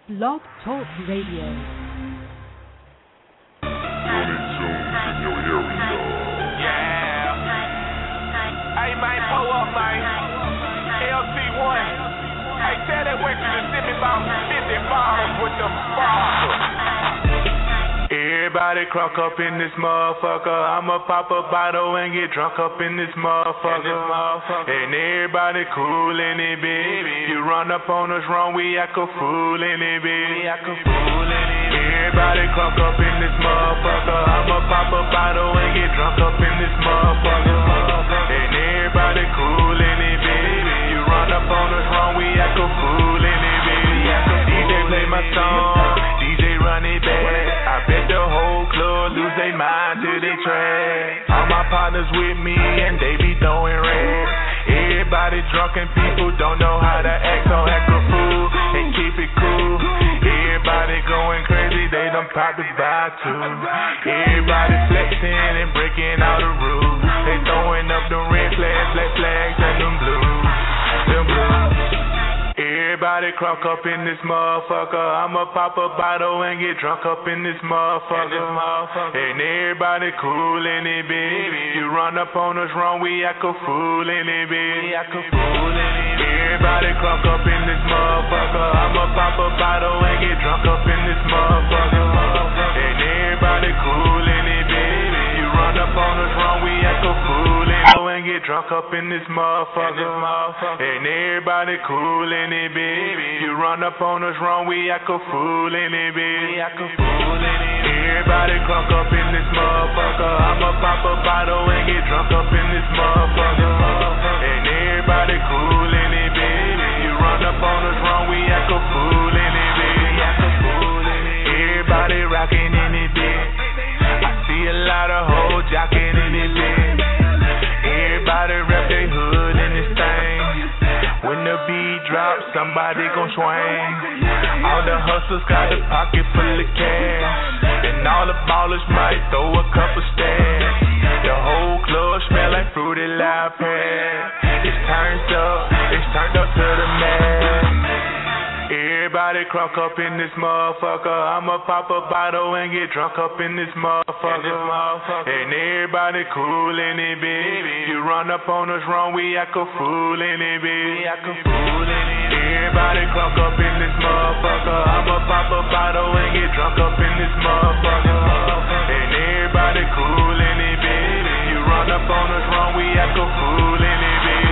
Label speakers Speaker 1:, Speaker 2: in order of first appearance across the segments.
Speaker 1: Blog Talk Radio.
Speaker 2: Hey, man, pull up, man. LC1. Hey, tell that wait to send me about 50 bottles with the bottle. Everybody crunk up in this motherfucker. I'ma pop a bottle and get drunk up in this motherfucker. And everybody cool in it, baby. You run up on us wrong, we act a fool in it, baby. Everybody crunk up in this motherfucker. I'ma pop a bottle and get drunk up in this motherfucker. And everybody cool in it, baby. You run up on us wrong, we act a fool in it, baby. DJ play my song, DJ run it back. I bet the whole club lose their mind to the track. All my partners with me and they be throwing rats. Everybody drunk and people don't know how to act, so act a fool and keep it cool. Everybody going crazy, they done popped the vibe too. Everybody flexing and breaking all the rules. They throwing up the red flags, black flags, and them blues. Everybody crunk up in this motherfucker. I'ma pop a bottle and get drunk up in this motherfucker. And everybody cool in it, baby. You run up on us wrong, we act a fool in it, baby. Everybody crunk up in this motherfucker. I'ma pop a bottle and get drunk up in this motherfucker. And everybody cool in it, baby. You run up on us wrong, we act a fool in it. And get drunk up in this motherfucker. And everybody cool in it, baby. You run up on us wrong, we act a fool in it, baby. Everybody crunk up in this motherfucker. I'ma pop a bottle and get drunk up in this motherfucker. And everybody cool in it, baby. You run up on us wrong, we act a fool in it, baby. Everybody rocking in it, baby. I see a lot of hoes jocking in it, baby. Everybody rep their hood in this thing. When the beat drops, somebody gon' swing. All the hustlers got a pocket full of cash, and all the ballers might throw a couple stacks. The whole club smell like Fruity Loud Pad. It's turned up to the max. Everybody crunk up in this motherfucker. I'ma pop a bottle and get drunk up in this motherfucker. And everybody cool in it, baby. You run up on us wrong, we act a fool in it, baby. Everybody crunk up in this motherfucker. I'ma pop a bottle and get drunk up in this motherfucker. And everybody cool in it, baby. You run up on us wrong, we act a fool in it, baby.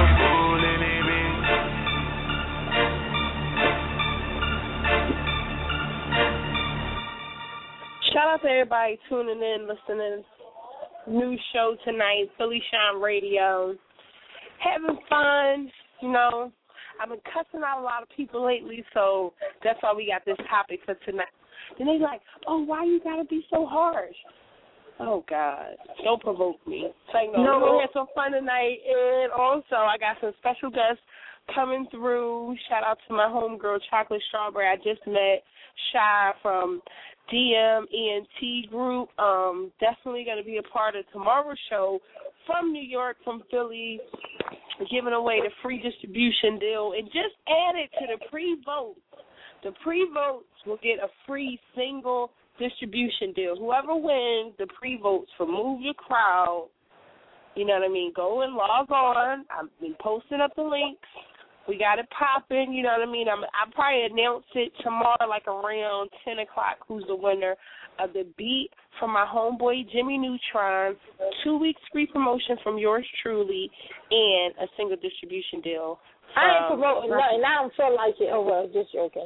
Speaker 3: Shout out to everybody tuning in, listening. New show tonight, Philly Shine Radio. Having fun, you know. I've been cussing out a lot of people lately, so that's why we got this topic for tonight. And they like, oh, why you gotta be so harsh? Oh, God. Don't provoke me. It's like, no, we're going to have some fun tonight. And also, I got some special guests coming through. Shout out to my homegirl, Chocolate Strawberry. I just met Shy from DM ENT Group. Definitely going to be a part of tomorrow's show from New York, from Philly, giving away the free distribution deal. And just add it to the pre-votes. The pre-votes will get a free single distribution deal. Whoever wins the pre-votes for Move Your Crowd, you know what I mean, go and log on. I've been posting up the links. We got it popping, you know what I mean. I'll probably announce it tomorrow, like around 10 o'clock, who's the winner of the beat from my homeboy Jimmy Neutron, 2 weeks free promotion from yours truly, and a single distribution deal.
Speaker 4: I ain't promoting nothing. I don't feel like it. Oh, well, just joking.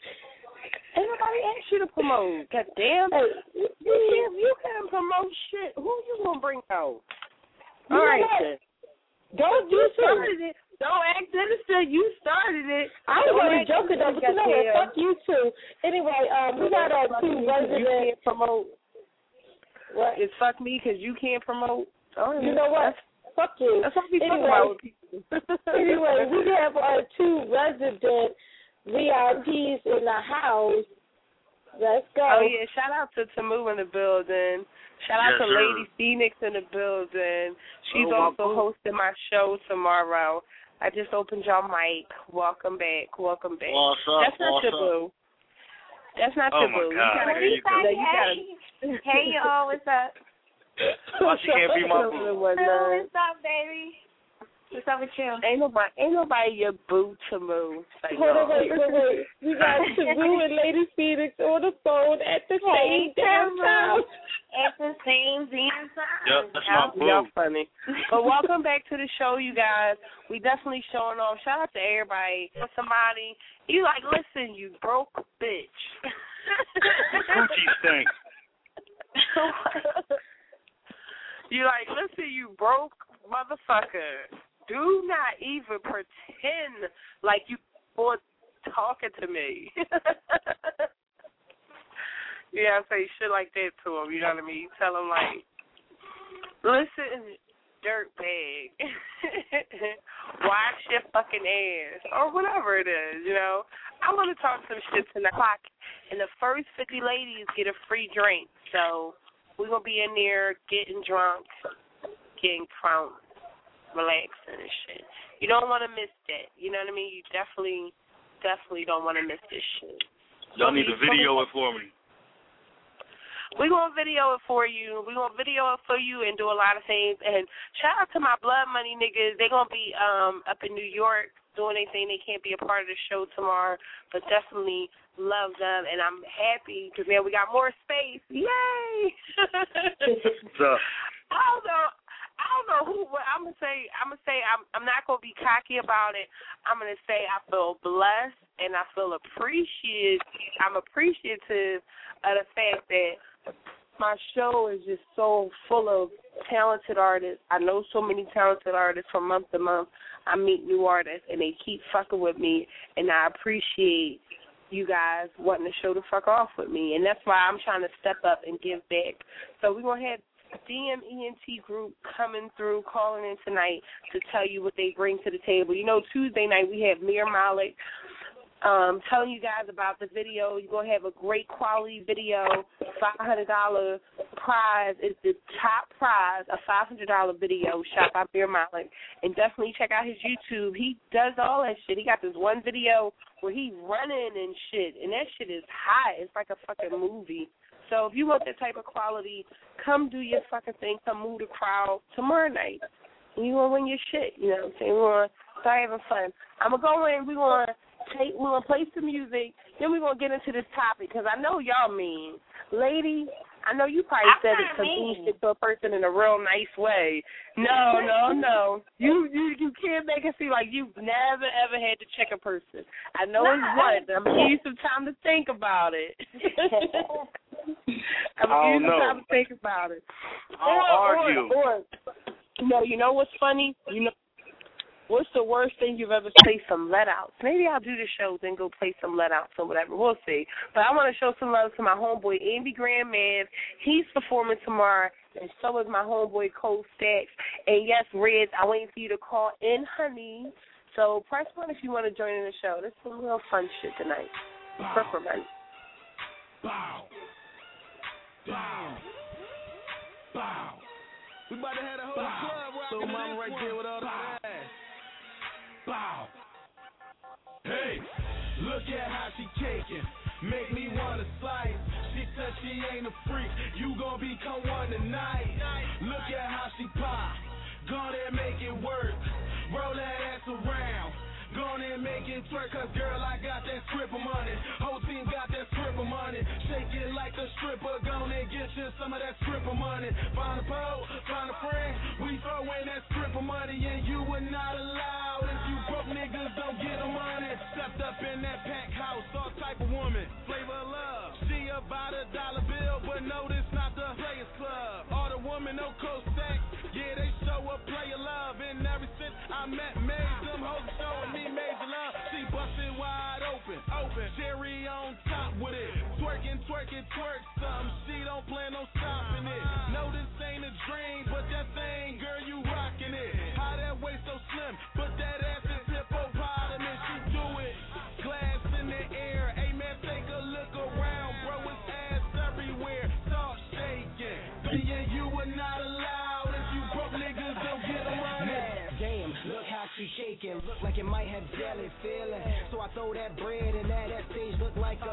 Speaker 3: Everybody asked you to promote. God damn. Hey, you can't promote shit. Who you going to bring out? All right, then.
Speaker 4: Don't do
Speaker 3: it. Don't act innocent. You started it.
Speaker 4: I was only joking, though, but you know what? Fuck you, too. Anyway, we got our two residents.
Speaker 3: You can't promote.
Speaker 4: What?
Speaker 3: It's fuck me because you can't promote. Oh,
Speaker 4: you know what? Fuck you.
Speaker 3: That's what we talk about with people.
Speaker 4: Anyway, we have our two resident VIPs in the house. Let's go.
Speaker 3: Oh, yeah. Shout out to Tamu in the building. Shout out to Lady Phoenix in the building. She's also hosting my show tomorrow. I just opened your mic. Welcome back. Welcome back.
Speaker 5: What's up?
Speaker 3: That's not your boo. That's not
Speaker 1: Oh
Speaker 3: your
Speaker 1: my
Speaker 3: boo.
Speaker 1: God! Here you go.
Speaker 5: Hey, y'all, what's up?
Speaker 1: Why she can't be my boo?
Speaker 5: What's up, baby? What's up with you?
Speaker 3: Ain't nobody your boo to move. Like,
Speaker 4: Hold on, wait. We got Taboo and Lady Phoenix on the phone at the same damn time.
Speaker 5: At the same damn time.
Speaker 1: Yep, that's my boo.
Speaker 3: Y'all funny. But welcome back to the show, you guys. We definitely showing off. Shout out to everybody. For somebody, you like, listen, you broke bitch.
Speaker 1: Coochie stinks.
Speaker 3: You like, listen, you broke motherfucker. Do not even pretend like you were talking to me. Yeah, I say shit like that to him, you know what I mean? You tell him, like, listen, dirtbag, wash your fucking ass, or whatever it is, you know? I want to talk some shit tonight, and the first 50 ladies get a free drink, so we're going to be in there getting drunk, getting crunk, relaxing and shit. You don't want to miss that, you know what I mean? You definitely don't want to miss this shit.
Speaker 1: Y'all need to video it for me.
Speaker 3: We're going to video it for you. We're going to video it for you and do a lot of things. And shout out to my Blood Money niggas. They're going to be up in New York doing anything. They can't be a part of the show tomorrow, but definitely love them. And I'm happy because, man, we got more space. Yay!
Speaker 1: So,
Speaker 3: I don't know who. I'm gonna say I'm not gonna be cocky about it. I'm gonna say I feel blessed and I feel appreciated. I'm appreciative of the fact that my show is just so full of talented artists. I know so many talented artists from month to month. I meet new artists and they keep fucking with me, and I appreciate you guys wanting to show the fuck off with me, and that's why I'm trying to step up and give back. So we're gonna have DMENT group coming through, calling in tonight to tell you what they bring to the table. You know, Tuesday night we have Mir Malik telling you guys about the video. You're going to have a great quality video. $500 prize is the top prize, a $500 video shot by Mir Malik. And definitely check out his YouTube. He does all that shit. He got this one video where he's running and shit, and that shit is hot. It's like a fucking movie. So if you want that type of quality, come do your fucking thing. Come move the crowd tomorrow night. And you want to win your shit, you know what I'm saying? We're going to start having fun. I'm going to go in. We're going to play some music. Then we're going to get into this topic because I know y'all mean. Lady, I know you probably said it to mean shit to a person in a real nice way. No. You can't make it seem like you've never, ever had to check a person. I know it's once. I'm going to give you some time to think about it. I'm going to give you some time to think about it.
Speaker 1: I'll argue.
Speaker 3: No, you know what's funny? You know, what's the worst thing you've ever played some let-outs? Maybe I'll do the show, then go play some let-outs or whatever. We'll see. But I want to show some love to my homeboy, Andy Grand Mav. He's performing tomorrow, and so is my homeboy, Cole Stacks. And, yes, Reds, I'm waiting for you to call in, honey. So press 1 if you want to join in the show. This is some real fun shit tonight. For money.
Speaker 6: Bow. Bow. Bow. We about to have a whole club rocking. So mama right there with all the ass. Bow. Hey, look at how she caking. Make me wanna slice. She said she ain't a freak. You gon' become one tonight. Look at how she pop. Go there, make it work. Roll that ass around. Go on and make it twerk, cause girl, I got that stripper money. Whole team got that stripper money. Shake it like a stripper, go on and get you some of that stripper money. Find a pole, find a friend, we throw in that stripper money, and you were not allowed. If you broke niggas, don't get the money. Stepped up in that pack house, all type of woman, flavor of love. She about $1 bill, but no, this not the Players Club. All the women, no co-stacks, yeah, they show a player love. And ever since I met Maze, them hoes showing me major love. She busted wide open. Cherry on top with it. Twerking, twerk some. She don't plan on stopping it. No, this ain't a dream, but that thing, girl, you rocking it. How that waist so slim, but that ass is hippopotamus. She do it. Glass in the air. Hey man, take a look around, bro. It's ass everywhere. Talk shaking. Yeah, you were not allowed. If you broke niggas, don't get the money.
Speaker 7: Damn, look how she shaking. Look like it might have jelly feeling. So I throw that bread and that stage look like a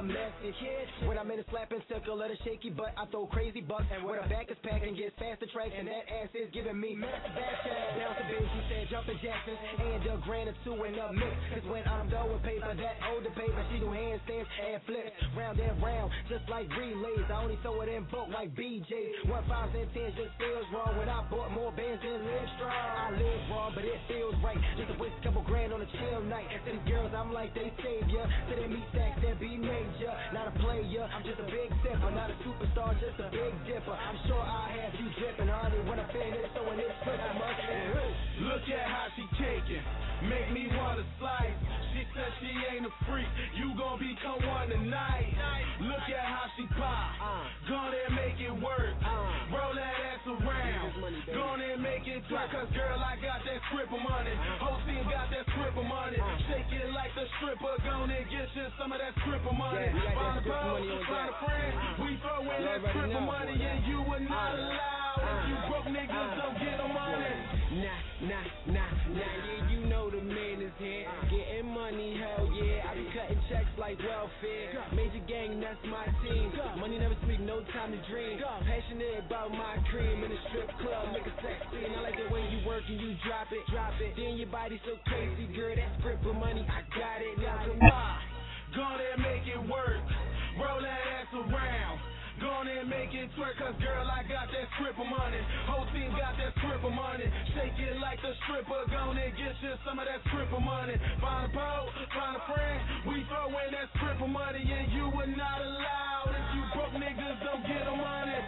Speaker 6: message. When I'm in a slapping circle of the shaky butt, I throw crazy bucks. And when the back is packed and gets faster tracks, and that ass is giving me massive action. Down to bitch, he said jumping Jackson, and a grand or two in the mix. Cause when I'm done with paper, that older paper, she do handstands and flips. Round and round, just like relays. I only throw it in bulk like BJ. 1 5s and 10s just feels wrong. When I bought more bands than live strong. I live wrong, but it feels right. Just to waste a couple grand on a chill night. And to these girls, I'm like they savior. To them meat stacks that be major. Not a player, I'm just a big sipper. Not a superstar, just a big dipper. I'm sure I have you dripping, honey. When I finish throwing this quick, I must
Speaker 7: look at how she caking. Make me wanna slice. She said she ain't a freak. You gon' become one tonight. Look at how she pop. Gonna make it work. Roll that ass around. Gonna make it twerk. Cause girl, I got that stripper money. Whole team got that stripper money. Shake it like the stripper. Gonna get you some of that stripper money. Find a bro, find a friend. We throw in that stripper money and you are not allowed. If you broke niggas don't get no money.
Speaker 6: Nah, yeah, you know the man is here. Getting money, hell yeah. I be cutting checks like welfare. Major gang, that's my team. Money never sleep, no time to dream. Passionate about my cream in the strip club, make a sex scene. I like the way you work and you drop it. Then your body so crazy, girl, that stripper money, I got it. Now come on.
Speaker 7: Gonna make it work. Roll that ass around. Gonna make it twerk, cause girl, I got that stripper money. Whole team got that stripper money. Shake it like the stripper, gonna get you some of that stripper money. Find a pole, find a friend. We throw in that stripper money, and you are not allowed. If you broke niggas don't get no money.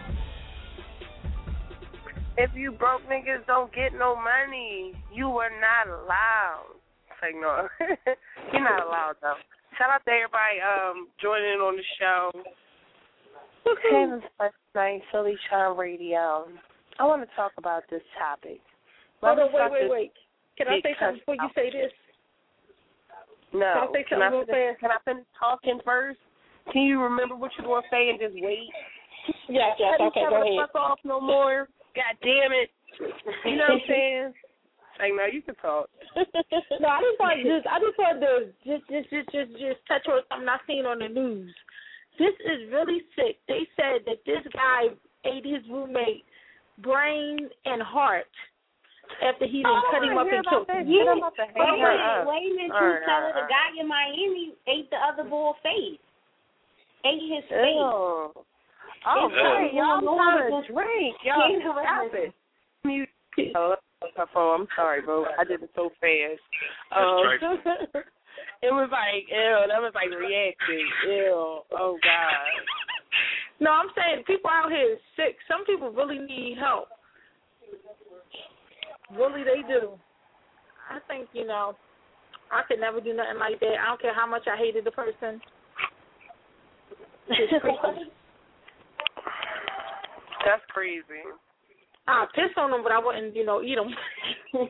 Speaker 3: If you broke niggas don't get no money, you are not allowed. It's like, no, you're not allowed, though. Shout out to everybody joining in on the show. Haven's first night, Philly Shine Radio. I want to talk about this topic.
Speaker 4: Hold on, wait. Can I say something before you say this?
Speaker 3: No.
Speaker 4: Can I say something real fast?
Speaker 3: Can I finish talking first? Can you remember what you're going to say and just wait?
Speaker 4: Yes, okay, go ahead.
Speaker 3: Fuck off no more. God damn it. You know what I'm saying? Like, no, you can talk.
Speaker 4: No, I just wanted to just touch on something I seen on the news. This is really sick. They said that this guy ate his roommate brain and heart after he done cut him up and killed him.
Speaker 5: Yeah, wait a minute, tell her the guy in Miami ate the other boy's face. Ate his face.
Speaker 3: Oh, okay, y'all want to drink. Y'all stop it. I'm sorry, bro. I did it so fast. It was like, ew, that was like reacting. Ew, oh, God.
Speaker 4: No, I'm saying people out here is sick. Some people really need help. Really, they do. I think, I could never do nothing like that. I don't care how much I hated the person.
Speaker 3: That's crazy.
Speaker 4: I'll piss on them, but I wouldn't, eat them.
Speaker 3: All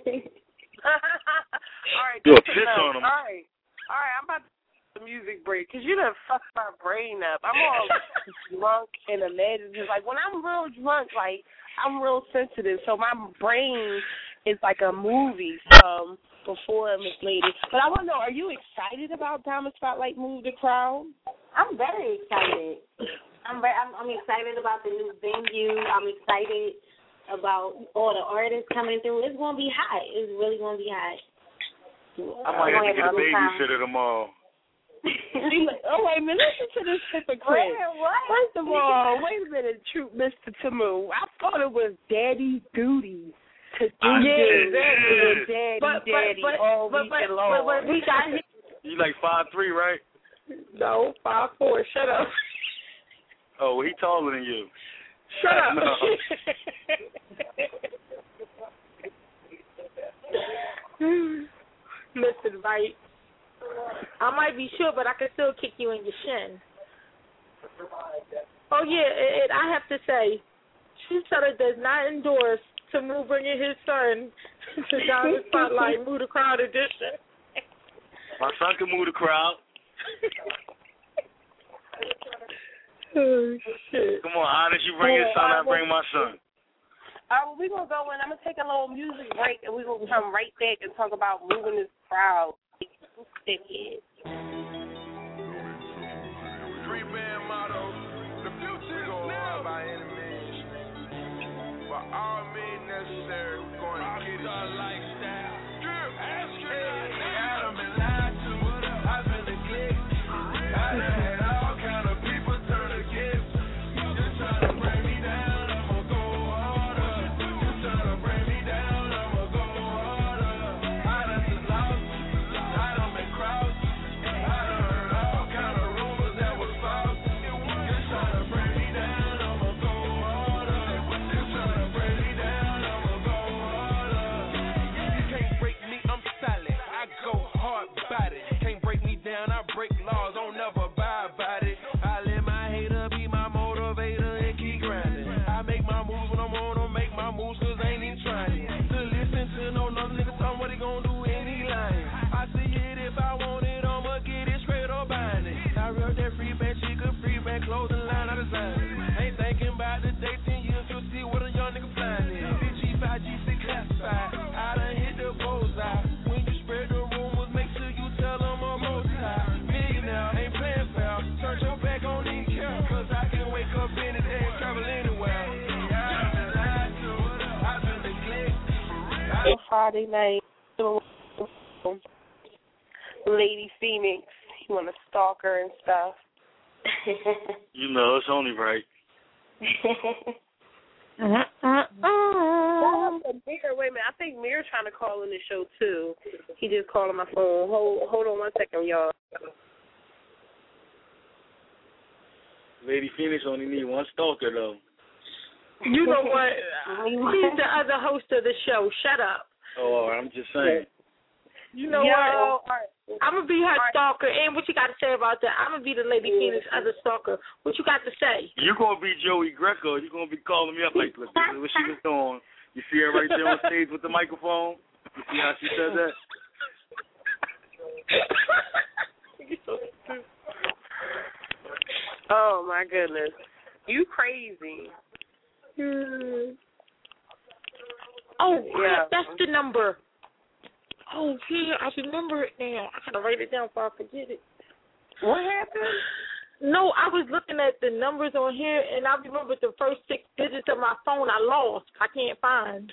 Speaker 3: right,
Speaker 1: you'll piss on them.
Speaker 3: All right, I'm about to take a music break because you done fucked my brain up. I'm all drunk and imaginative. Like, when I'm real drunk, like, I'm real sensitive, so my brain is like a movie before Miss Lady. But I want to know, are you excited about Diamond Spotlight Move the Crowd?
Speaker 5: I'm very excited. I'm excited about the new venue. I'm excited about all the artists coming through. It's going to be hot. It's really going to be hot.
Speaker 1: I might have to get a babysitter tomorrow.
Speaker 3: Oh, wait a minute. Listen to this hypocrite. First of all, wait a minute, Mr. Tamu. I thought it was Daddy's duty to do this. Daddy, all weekend long.
Speaker 4: But we got him.
Speaker 1: You like 5'3", right?
Speaker 4: No, 5'4". Shut up.
Speaker 1: Oh, well, he taller than you.
Speaker 4: Shut up.
Speaker 1: No.
Speaker 4: Listen, right? I might be sure, but I can still kick you in your shin. Oh, yeah, and I have to say, Truth-Teller does not endorse Tamu bringing his son to Diamond Spotlight Move the Crowd edition.
Speaker 1: My son can move the crowd.
Speaker 4: Oh, shit.
Speaker 1: Come on, how did you bring your son? I bring my son.
Speaker 3: All right, well, we're going to go in. I'm going to take a little music break, and we're going to come right back and talk about moving this crowd. Stickhead.
Speaker 6: all means necessary. We're going to get it. Lifestyle. I done been lied to. I've been neglected. I done had all kind of people turn against me. Just trying to bring me down. I'ma go harder. Just trying to bring me down. I'ma go harder. I done been lost. I done been crossed. I done heard all kind of rumors that was false. Just trying to bring me down. I'ma go harder. Just trying to bring me down. I'ma go harder. You can't break me. I'm solid. I go hard about it. Can't break me down. I break laws. Don't never abide by it. I let my hater be my motivator and keep grinding. I make my moves when I'm on them. Make my moves cause I ain't even trying to listen to no nigga tell me what he gon' do and he lying. I see it if I want it. I'ma get it straight or buying it. I read that free band, she could free band, clothing line, I design it. Ain't thinking about the day 10 years, you'll see what a young nigga flying in. G5, G6 classified. I done hit the bullseye. When you spread the rumors, make sure you tell them I'm multi-high. Millionaire, ain't playing fair. Turn your back on these care. Cause I can wake up any day and travel anywhere. I've been lied to. I've been neglected.
Speaker 3: Friday night, Lady Phoenix, you want to stalk her and stuff.
Speaker 1: You know, it's only right.
Speaker 3: Wait a minute, I think Mir's trying to call in the show too. He just called on my phone. Hold on 1 second, y'all.
Speaker 1: Lady Phoenix only need one stalker, though.
Speaker 3: You know what? He's the other host of the show. Shut up.
Speaker 1: Oh, I'm just saying.
Speaker 3: You know what? I'm going to be her stalker. And what you got to say about that? I'm going to be the Lady Phoenix other stalker. What you got to say?
Speaker 1: You're going to be Joey Greco. You're going to be calling me up like, look, this is what she was doing. You see her right there on stage with the microphone? You see how she said that?
Speaker 3: Oh, my goodness. You crazy.
Speaker 4: Oh, yeah. That's the number. Oh, yeah, I remember it now. I got to write it down before I forget it.
Speaker 3: What happened?
Speaker 4: No, I was looking at the numbers on here, and I remember the first 6 digits of my phone I lost. I can't find.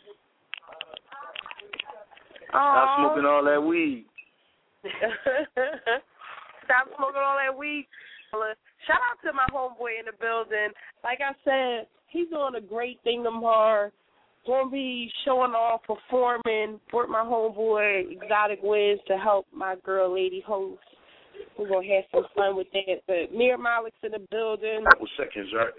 Speaker 1: Stop smoking all that weed.
Speaker 3: Stop smoking all that weed. Shout out to my homeboy in the building. Like I said, he's doing a great thing tomorrow. Going to be showing off, performing for my homeboy, Exotic Wiz, to help my girl, Lady Host. We're going to have some fun with that. But Mir Malik's in the building.
Speaker 8: A couple seconds, right?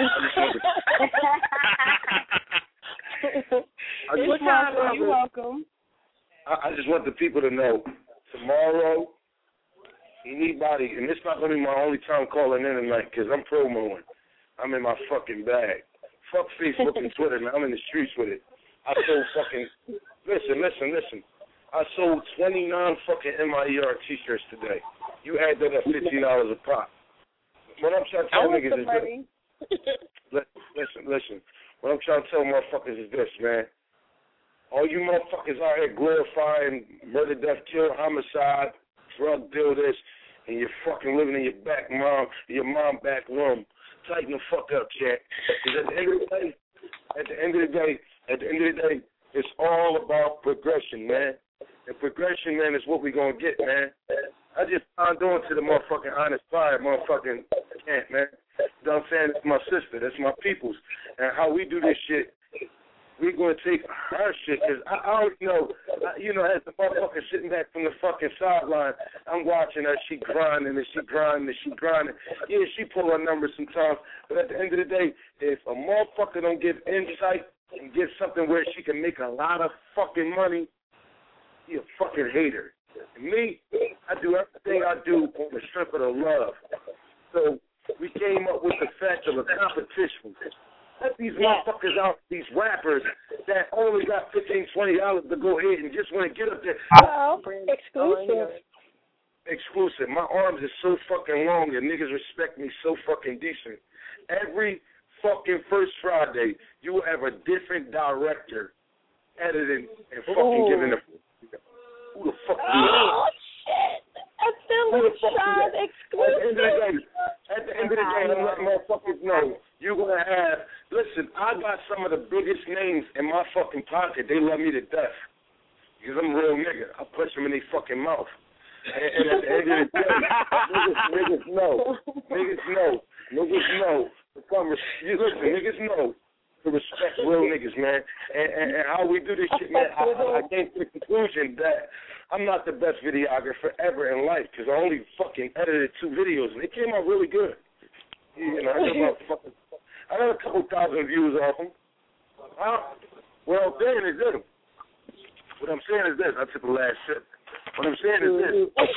Speaker 3: You're welcome.
Speaker 8: I just want the people to know, tomorrow, anybody, and it's not going to be my only time calling in tonight because I'm promoing. I'm in my fucking bag. Fuck Facebook and Twitter, man. I'm in the streets with it. I sold fucking, listen. I sold 29 fucking MIER t-shirts today. You add that at $15 a pop. What I'm trying to tell niggas is this. Listen. What I'm trying to tell motherfuckers is this, man. All you motherfuckers out here glorifying murder, death, kill, homicide, drug dealers, and you're fucking living in your mom back room. Tighten the fuck up, Jack. Because at the end of the day, it's all about progression, man. And progression, man, is what we gonna get, man. I just signed on to the motherfucking Honest Fire motherfucking camp, man. You know what I'm saying? It's my sister. That's my peoples. And how we do this shit, we're going to take her shit, because I already know, as the motherfucker sitting back from the fucking sideline, I'm watching her, she grinding. Yeah, she pull her numbers sometimes, but at the end of the day, if a motherfucker don't give insight and get something where she can make a lot of fucking money, he a fucking hater. And me, I do everything I do on the strength of the love. So we came up with the fact of a competition. Let these motherfuckers out, these rappers that only got $15, $20 to go ahead and just want to get up there. Exclusive. My arms are so fucking long and niggas respect me so fucking decent. Every fucking first Friday, you will have a different director editing and fucking giving a... Who the fuck do you
Speaker 4: Oh, shit. A Philly Shine exclusive.
Speaker 8: At the end of the day, I'm letting motherfuckers know you're going to have... Listen, I got some of the biggest names in my fucking pocket, they love me to death. Because I'm a real nigga. I punch them in their fucking mouth. And at the end of the day, niggas know. Listen, niggas know to respect real niggas, man. And how we do this shit, man, I came to the conclusion that I'm not the best videographer ever in life because I only fucking edited 2 videos, and they came out really good. You know, I got a couple thousand views off them. What I'm saying is this. I took the last sip. What I'm saying is this.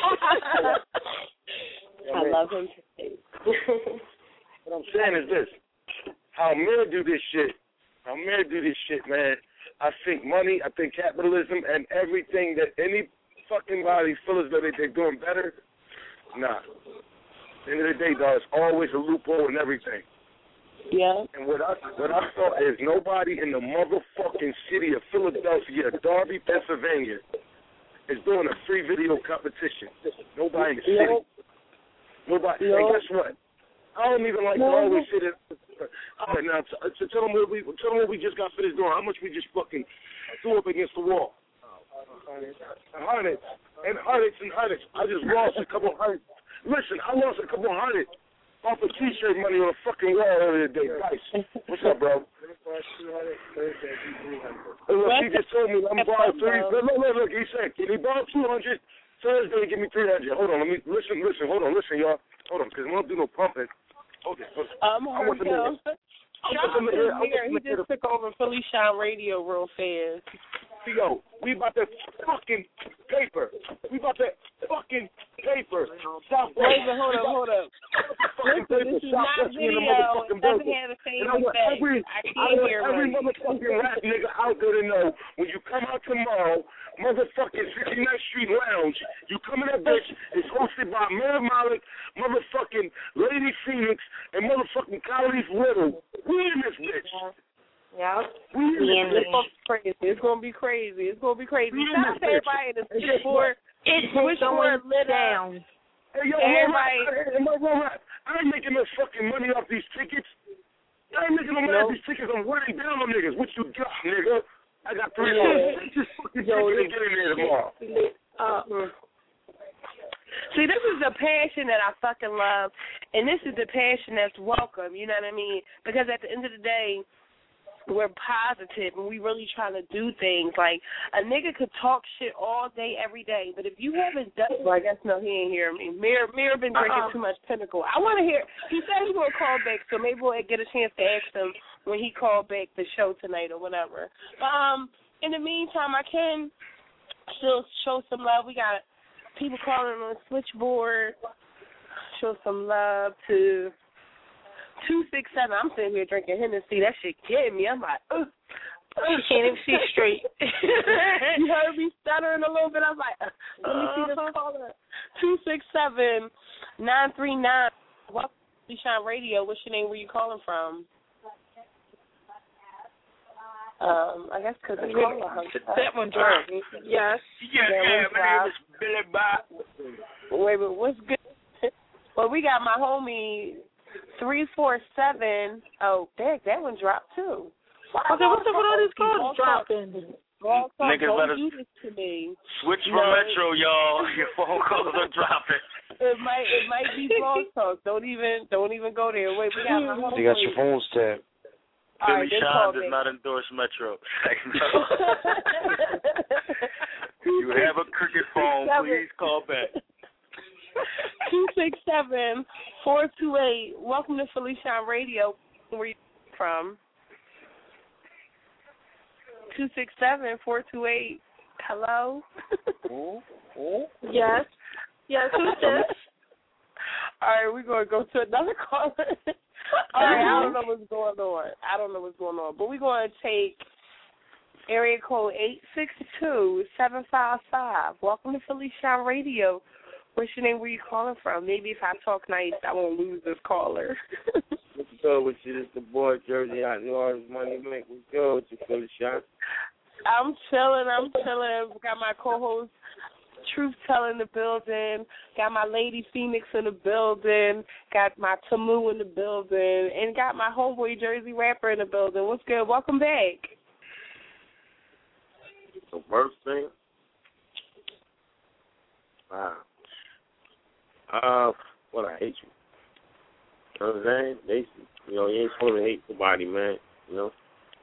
Speaker 3: I love him.
Speaker 8: What I'm saying is this. How men do this shit, man. I think money, I think capitalism, and everything that any fucking body feels as though they're doing better. Nah. At the end of the day, dog, it's always a loophole in everything.
Speaker 3: Yeah.
Speaker 8: And what I thought is nobody in the motherfucking city of Philadelphia, Darby, Pennsylvania, is doing a free video competition. Nobody in the city. Nobody. And guess what? I don't even like to always sit in. All right, now, tell them what we just got finished doing. How much we just fucking threw up against the wall. Hundreds. I just lost a couple hundred. Listen, I lost a couple hundred off of T-shirt money on a fucking wall earlier today. Nice. What's up, bro? Look, he just told me I'm borrowing 3. Look, he said, can he borrow 200? Thursday, give me 300. Hold on, let me listen, y'all. Hold on, because we don't do no pumping. Okay.
Speaker 3: He just took over Philly Shine Radio real fast.
Speaker 8: Yo, we about to fucking paper. Stop.
Speaker 3: Wait, hold up. Listen, this is not video. It doesn't have the same effect. I can't hear
Speaker 8: every motherfucking rap nigga out there to know when you come out tomorrow, motherfucking 59th Street Lounge, you come in that bitch, it's hosted by Mayor Malik, motherfucking Lady Phoenix, and motherfucking Khalif Little. We in this bitch.
Speaker 5: Yeah.
Speaker 3: It's gonna be crazy. Stop everybody in the switchboard.
Speaker 4: It's going down.
Speaker 8: Hey, yo,
Speaker 3: everybody.
Speaker 8: I ain't making no fucking money off these tickets. I ain't making no money off these tickets. I'm wearing down on niggas. What you got, nigga? I got 3 more. Just fucking tickets and get in there tomorrow.
Speaker 3: See, this is the passion that I fucking love, and this is the passion that's welcome, you know what I mean? Because at the end of the day, we're positive and we really trying to do things. Like, a nigga could talk shit all day, every day, but if you haven't done, well, I guess no, he ain't hear me. Mir been drinking too much Pinnacle. I want to hear, he said he's going to call back, so maybe we'll get a chance to ask him when he called back the show tonight or whatever. But in the meantime, I can still show some love. We got people calling on the switchboard. Show some love to 267. I'm sitting here drinking Hennessy. That shit getting me. I'm like, ugh.
Speaker 4: She can't even see straight.
Speaker 3: You heard me stuttering a little bit. I'm like, let me see this caller. 267-939. Welcome to Shine Radio. What's your name? Where you calling from? I guess because the caller hung up.
Speaker 4: That one dropped. Yes.
Speaker 1: Yeah, my name is Billy Bob.
Speaker 3: Wait, but what's good? Well, we got my homie 347. Oh, dang, that one dropped too.
Speaker 4: Okay, what's up with all these calls dropping?
Speaker 1: Niggas better
Speaker 3: do this to me.
Speaker 1: Switch from Metro, y'all. Your phone calls are dropping.
Speaker 3: It might be Blog Talk. Don't even go there. Wait, we got my homie.
Speaker 9: You got your phones tapped.
Speaker 1: Philly Shine does not endorse Metro. You have a cricket phone, please call back.
Speaker 3: 267-428. Welcome to Philly Shine Radio. Where are you from? 267-428. Hello?
Speaker 4: Yes. Yes, who's this?
Speaker 3: All right, we're going to go to another caller. All right, I don't know what's going on. But we're going to take area code 862-755. Welcome to Philly Shine Radio. What's your name? Where you calling from? Maybe if I talk nice, I won't lose this caller.
Speaker 10: What's good with you? This the boy Jersey out New Orleans Money Make. What's good with you, Philly Shine?
Speaker 3: I'm chilling. Got my co-host Truth Teller in the building. Got my lady Phoenix in the building. Got my Tamu in the building. And got my homeboy Jersey Rapper in the building. What's good? Welcome back.
Speaker 10: The worst thing? Wow. Well, I hate you. You know what I'm saying? Basically, you know, you ain't supposed to hate somebody, man. You know?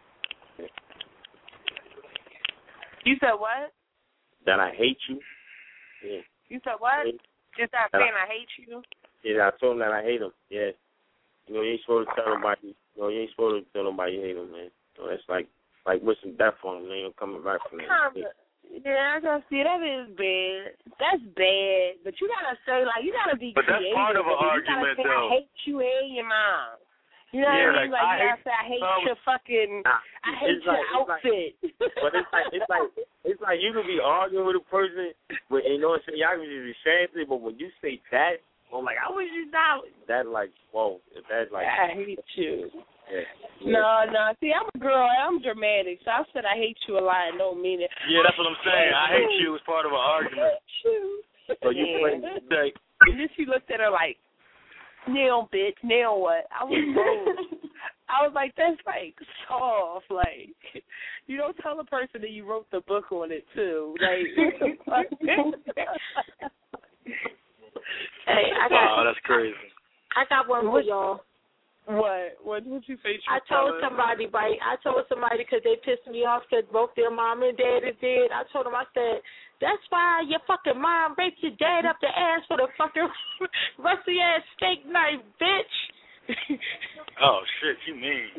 Speaker 3: You said what?
Speaker 10: That I hate you. Yeah.
Speaker 3: You said what? Just that saying I hate you?
Speaker 10: Yeah, I told him that I hate him. Yeah. You know, you ain't supposed to tell nobody. You know, you ain't supposed to tell nobody you hate him, man. You know, that's like wishing death on him. They ain't coming back from that.
Speaker 3: Yeah, I can see that is bad. That's bad. But you gotta say, like, you gotta be
Speaker 1: but
Speaker 3: creative.
Speaker 1: But that's part of an
Speaker 3: You gotta
Speaker 1: argument,
Speaker 3: say,
Speaker 1: though.
Speaker 3: I hate you and your mom. You know
Speaker 1: yeah,
Speaker 3: what I mean? Like, you gotta say, I hate your fucking, I hate your outfit.
Speaker 10: But it's like you could be arguing with a person, but you know what I'm saying? Y'all can just be saying it, but when you say that, I'm like, I wish you not. That like, whoa, that's like,
Speaker 3: I hate you.
Speaker 10: Yeah.
Speaker 3: No. See, I'm a girl. I'm dramatic. So I said I hate you a lot and don't mean it.
Speaker 1: Yeah, that's what I'm saying. I hate you as part of an argument.
Speaker 3: I hate you.
Speaker 10: So you play.
Speaker 3: And then she looked at her like, nail, bitch, nail what? I was bold. I was like, that's like soft. Like, you don't tell a person that you wrote the book on it too. Like,
Speaker 4: hey,
Speaker 1: wow, that's crazy.
Speaker 4: I got one for y'all.
Speaker 3: What would you say?
Speaker 4: I told somebody because they pissed me off because both their mom and dad is dead. I told them, I said, that's why your fucking mom raped your dad up the ass for the fucking rusty ass steak knife, bitch.
Speaker 1: Oh shit, you mean?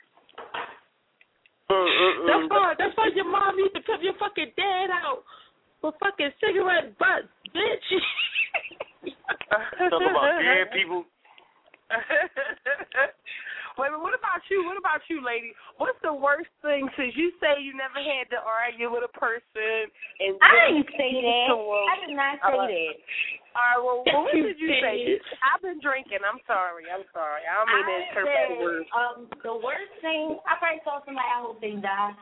Speaker 4: That's why your mom used to put your fucking dad out for fucking cigarette butts, bitch.
Speaker 1: Talking about dead people.
Speaker 3: Wait, what about you? What about you, lady? What's the worst thing? Since you say you never had to argue with a person, and
Speaker 5: I didn't say that. I did not say that.
Speaker 3: All right, well, what did you say? I've been drinking. I'm sorry. I don't mean to interpret the words.
Speaker 5: The worst thing, I probably told somebody I hope they die.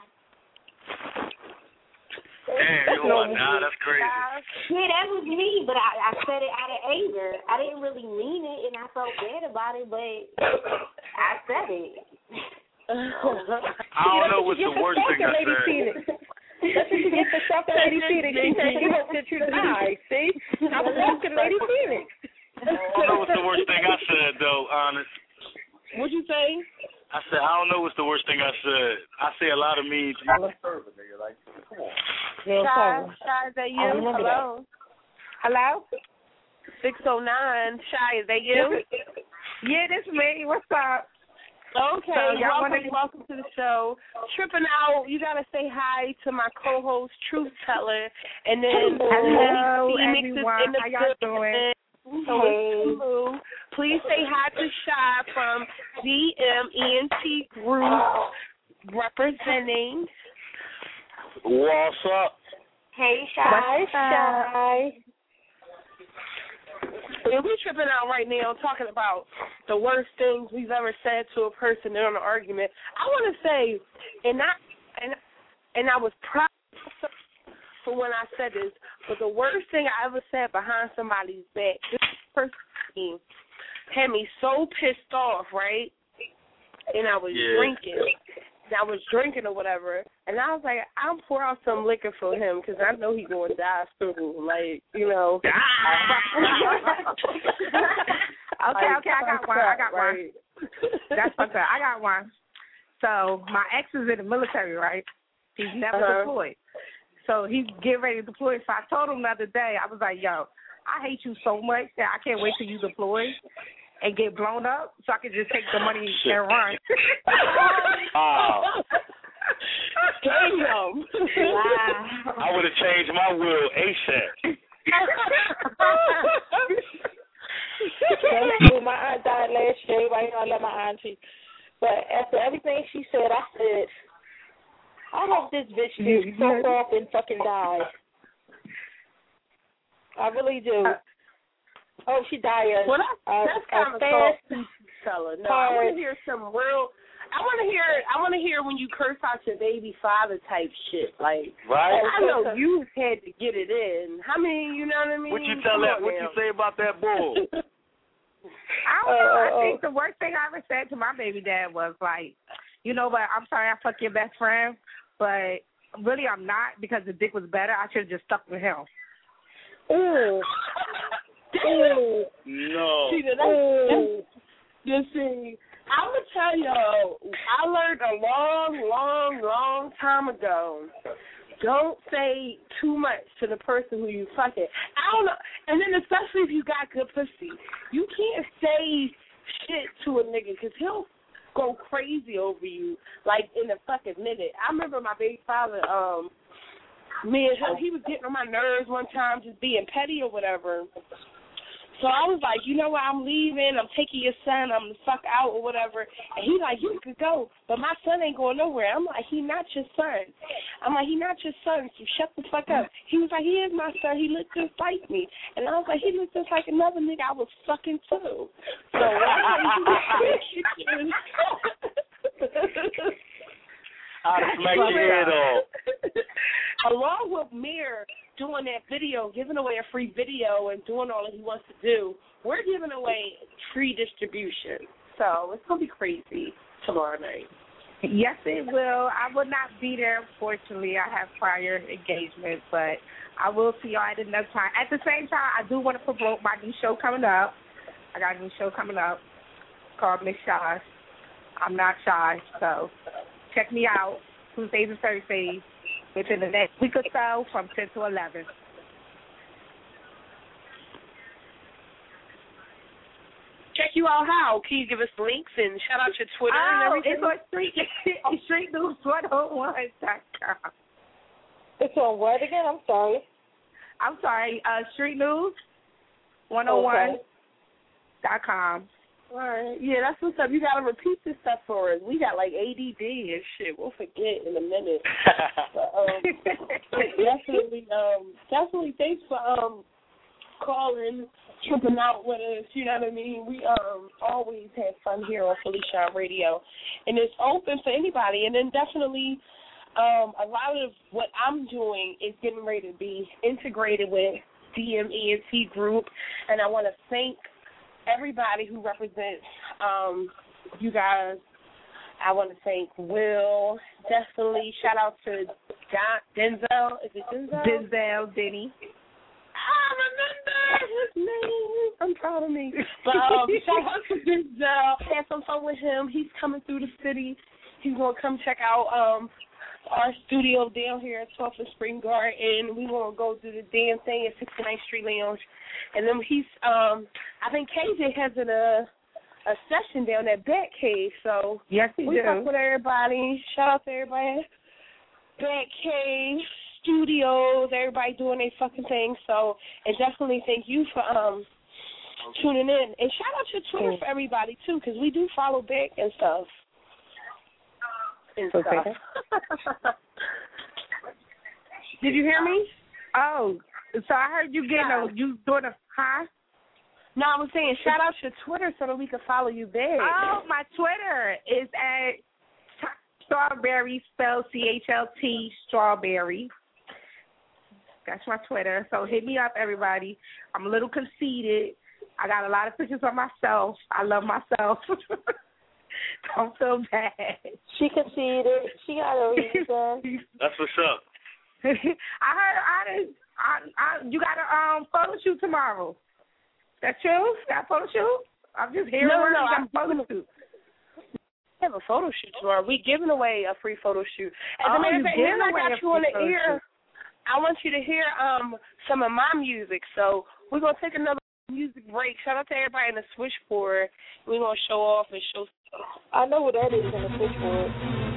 Speaker 1: Damn, you want to die? That's crazy.
Speaker 5: Yeah, that was me, but I said it out of anger. I didn't really mean it, and I felt bad about it, but I said it.
Speaker 1: I don't know what's the worst thing I said.
Speaker 4: That's what you get for fucking Lady Phoenix. She said she hoped that you die. See? I was fucking Lady Phoenix.
Speaker 1: I don't know what's the worst thing I said, though, honest.
Speaker 3: What'd you say?
Speaker 1: I said, I don't know what's the worst thing I said. I say a lot of mean things.
Speaker 3: Shy, is that you? Hello? Hello? 609. Shy, is that you?
Speaker 9: Yeah, that's me. What's up?
Speaker 3: Okay,
Speaker 9: so
Speaker 3: welcome to the show. Tripping Out, you got to say hi to my co-host, Truth Teller, and then
Speaker 9: hello,
Speaker 3: Phoenix
Speaker 9: everyone.
Speaker 3: is in the
Speaker 9: How y'all doing?
Speaker 3: Hello. Please say hi to Shy from DMENT Group, representing.
Speaker 8: What's up?
Speaker 5: Hey, Shy.
Speaker 3: Shy. Yeah, we're tripping out right now talking about the worst things we've ever said to a person in an argument. I want to say, and I was proud for when I said this, but the worst thing I ever said behind somebody's back, this person had me so pissed off, right? And I was drinking. I was drinking or whatever, and I was like, I'll pour out some liquor for him because I know he's going to die soon. Like, you know.
Speaker 9: Okay, I got one. That's fucked up. I got one. So my ex is in the military, right? He's never deployed. So he's getting ready to deploy. So I told him the other day, I was like, yo, I hate you so much that I can't wait till you deploy and get blown up so I can just take the money and run.
Speaker 1: Wow.
Speaker 3: Damn.
Speaker 5: Wow.
Speaker 1: I would have changed my will ASAP.
Speaker 4: My aunt died last year. Everybody know I love my auntie. But after everything she said, I said, I hope this bitch gets fucked off and fucking dies. I really do. Oh, she died.
Speaker 3: Well, that's kind of soft, Teller. No, I want to hear some real. I I want to hear when you curse out your baby father type shit. Like,
Speaker 10: right?
Speaker 3: I know you had to get it in. How many? You know what I mean?
Speaker 10: What you tell that? What you say about that bull?
Speaker 9: I don't know. I think the worst thing I ever said to my baby dad was like, you know what? I'm sorry I fucked your best friend, but really I'm not, because the dick was better. I should have just stuck with him.
Speaker 4: Ooh. Ooh.
Speaker 10: No.
Speaker 3: See, that's, you see, I'm going to tell y'all, I learned a long time ago, don't say too much to the person who you fucking. I don't know. And then especially if you got good pussy, you can't say shit to a nigga because he'll go crazy over you, like, in a fucking minute. I remember my baby father, me and him, he was getting on my nerves one time, just being petty or whatever. So I was like, you know what, I'm leaving, I'm taking your son, I'm the fuck out or whatever. And he like, you could go, but my son ain't going nowhere. I'm like, he not your son. I'm like, he not your son, so shut the fuck up. He was like, he is my son, he looked just like me. And I was like, he looked just like another nigga I was fucking too. So
Speaker 10: I'd smack your head off.
Speaker 3: Along with Mir doing that video, giving away a free video and doing all that he wants to do, we're giving away free distribution. So it's going to be crazy tomorrow night.
Speaker 9: Yes, it will. I will not be there, unfortunately. I have prior engagements, but I will see y'all at another time. At the same time, I do want to promote my new show coming up. I got a new show coming up called Miss Shy. I'm not shy, so check me out Tuesdays and Thursdays within the next week or so from 10 to 11.
Speaker 3: Check you out how? Can you give us links and shout out your Twitter and everything?
Speaker 9: It's on StreetNews101.com.
Speaker 4: It's on what again? I'm sorry.
Speaker 9: Street News 101.com.
Speaker 3: All right. Yeah, that's what's up. You got to repeat this stuff for us. We got like ADD and shit. We'll forget in a minute. But, definitely thanks for calling, tripping out with us. You know what I mean? We always have fun here on Philly Shine Radio. And it's open for anybody. And then definitely a lot of what I'm doing is getting ready to be integrated with DMENT Group. And I want to thank everybody who represents you guys. I want to thank Will. Definitely shout out to Denzel. Is it Denzel?
Speaker 9: Denzel Denny.
Speaker 3: I remember his name. I'm proud of me. But shout out to Denzel. Had some fun with him. He's coming through the city. He's going to come check out our studio down here at 12th and Spring Garden. We want to go do the damn thing at 69th Street Lounge. And then he's, I think KJ has a session down at Batcave. So
Speaker 9: yes,
Speaker 3: we talk with everybody. Shout out to everybody. Batcave Studios, everybody doing their fucking thing. So, and definitely thank you for tuning in. And shout out your Twitter for everybody, too, because we do follow back and stuff.
Speaker 9: Okay.
Speaker 3: Did you hear me?
Speaker 9: Oh, so I heard you you doing a
Speaker 3: No, I was saying shout out your Twitter so that we can follow you back.
Speaker 9: Oh, my Twitter is at Strawberry, spelled CHLT, Strawberry. That's my Twitter. So hit me up, everybody. I'm a little conceited. I got a lot of pictures of myself. I love myself. Don't feel bad.
Speaker 4: She conceded. She got a reason.
Speaker 10: That's what's up.
Speaker 9: I heard you got a photo shoot tomorrow. That true? Got a photo shoot? I'm just hearing
Speaker 3: No,
Speaker 9: you got a photo shoot.
Speaker 3: We have a photo shoot tomorrow. We're giving away a free photo shoot. As a matter of fact, here I got you on the ear. I want you to hear some of my music. So we're going to take another music break. Shout out to everybody in the switchboard. We're going to show off and show stuff.
Speaker 4: I know what that is in the switchboard.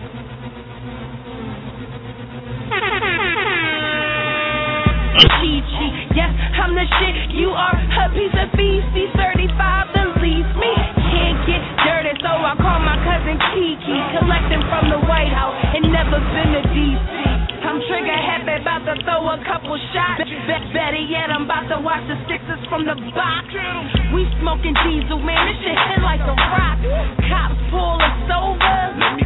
Speaker 11: Yes, I'm the shit. You are a piece of feces. 35 to leave me. Can't get dirty, so I call my cousin Kiki. Collecting from the White House and never been to D.C. I'm trigger happy, about to throw a couple shots. Better yet, I'm about to watch the Sixers from the box. We smoking diesel, man. This shit hit like a rock. Cops pull us over.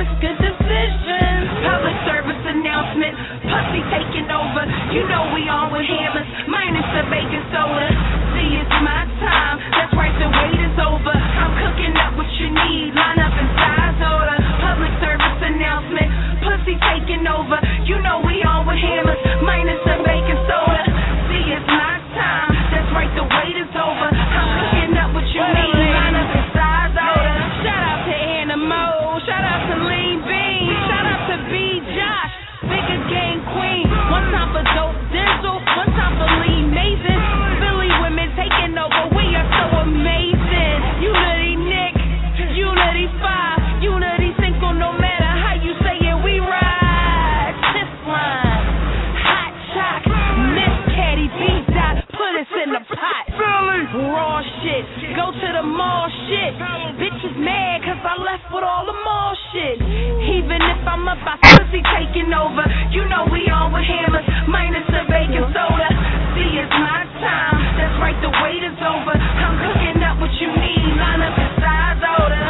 Speaker 11: first, good decisions. Public service announcement, pussy taking over. You know we on with hammers, minus the baking soda. See, it's my time, that's right, the wait is over. I'm cooking up what you need, line up in size order. Public service announcement, pussy taking over. You know we on with hammers, minus the baking soda. See, it's my time, that's right, the wait is over. I'm cooking up what you need, line up in size order. Shout out to Animo, shout out to Lean Bean, shout out to B. Josh, Bigger Gang Queen. One time for Dope Denzel, one time for Lee Mason. Philly women taking over, we are so amazing. Unity Nick, Unity 5, Unity Cinco, no matter how you say it, we ride. This line, hot chock, Miss Caddy, B-Dot, put us in the pot. Philly, raw shit, go to the mall shit. Bitches mad cause I left with all the mall shit. Even if I'm up, I pussy taking over. You know we on with hammers, minus the baking soda. See, it's my time, that's right, the wait is over. I'm cooking up what you need, line up in size order.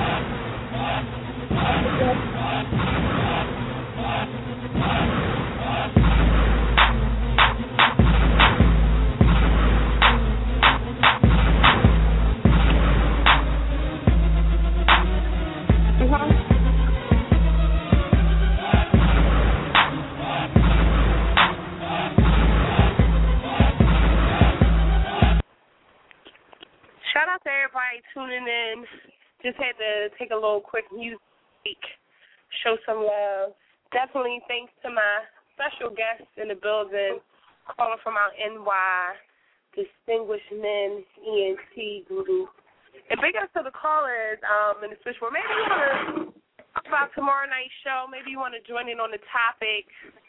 Speaker 3: Shout out to everybody tuning in. Just had to take a little quick music break, show some love. Definitely thanks to my special guests in the building, calling from our NY, Distinguished Men ENT group. And big ups to the callers in the switchboard. Maybe you want to talk about tomorrow night's show. Maybe you want to join in on the topic.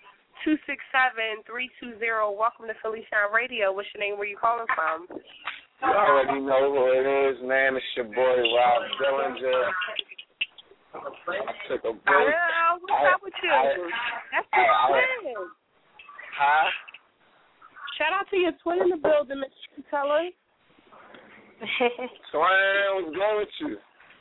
Speaker 3: 267-320. Welcome to Philly Shine Radio. What's your name? Where you calling from?
Speaker 12: You already know who it is, man. It's your boy, Rob Dillinger. I took a break.
Speaker 3: What's up with you? That's your twin.
Speaker 12: Huh?
Speaker 3: Shout out to your twin in the building, Mr. Teller.
Speaker 12: Twin, what's going with you?